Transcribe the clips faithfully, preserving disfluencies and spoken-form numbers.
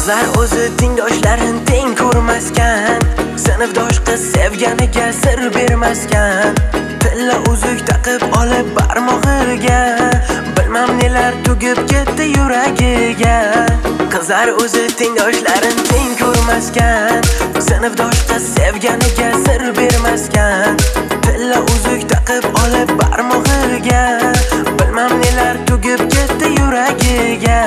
Qizlar o'zi tengdoshlarin teng ko'rmaskan, sinfdosh qiz sevganiga sir bermaskan, tilla uzuk taqib olib barmog'iga, bilmam nelar tugib ketdi yuragiga. Qizlar o'zi tengdoshlarin teng ko'rmaskan, sinfdosh qiz sevganiga sir bermaskan, tilla uzuk taqib olib barmog'iga, bilmam nelar tugib ketdi yuragiga.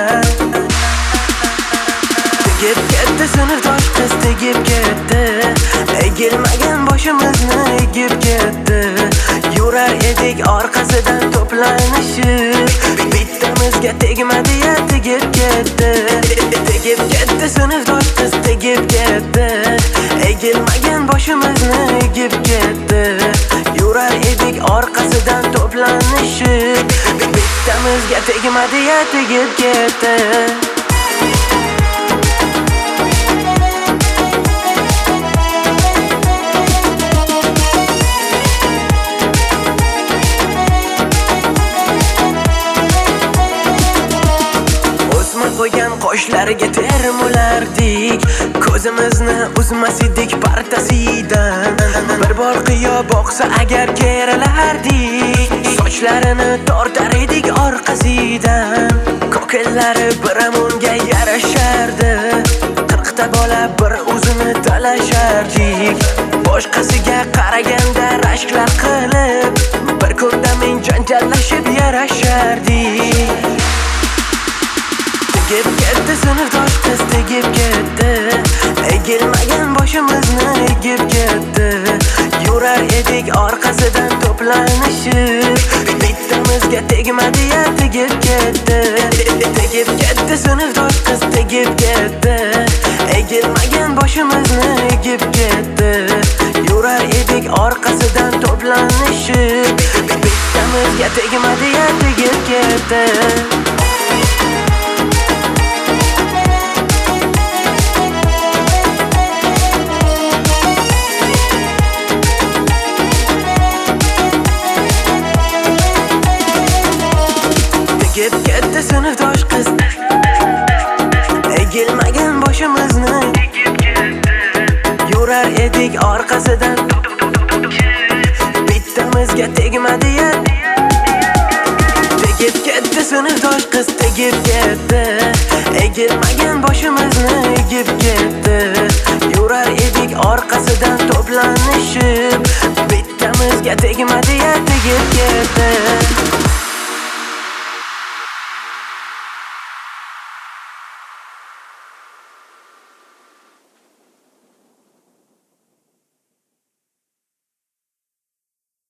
Tegib ketdi sinfdosh qiz, tegib ketdi, egilmagan boshimizni egib ketdi. Yurar edik orqasidan to'planishib, bittamizga tegmadi ya tegib ketdi. Tegib ketdi sinfdosh qiz, tegib ketdi, egilmagan boshimizni egib ketdi. Yurar edik orqasidan to'planishib, bittamizga tegmadi ya tegib ketdi. Qo'ygan qoshlariga termulardik, ko'zimizni uzmas edik partasidan. Bir bor qiyo boqsa agar keralardik, sochlarini tortar edik orqasidan. Ko'killari biramunga yarashardi, qirqta bola bir o'zini talashardik. Boshqasiga qaraganda rashklar qilib, bir ko'rda men janjallashib yarashardik. Tegib ketdi sinfdosh qiz, tegib ketdi, egilmagan boshimizni egib ketdi. Yurar edik orqasidan to'planishib, bittamizga tegmadi ya tegib ketdi. Tegib ketdi sinfdosh qiz, tegib ketdi, egilmagan boshimizni egib ketdi. Yurar edik orqasidan to'planishib, bittamizga tegmadi ya tegib ketdi. Tegib ketdi sinfdosh qiz, egilmagan boshimizni egib ketdi. Yurar edik orqasidan, bittamizga tegmadi ya. Tegib ketdi sinfdosh qiz, tegib ketdi, egilmagan boshimizni egib ketdi. Yurar edik orqasidan to'planishib, bittamizga tegmadi ya tegib ketdi.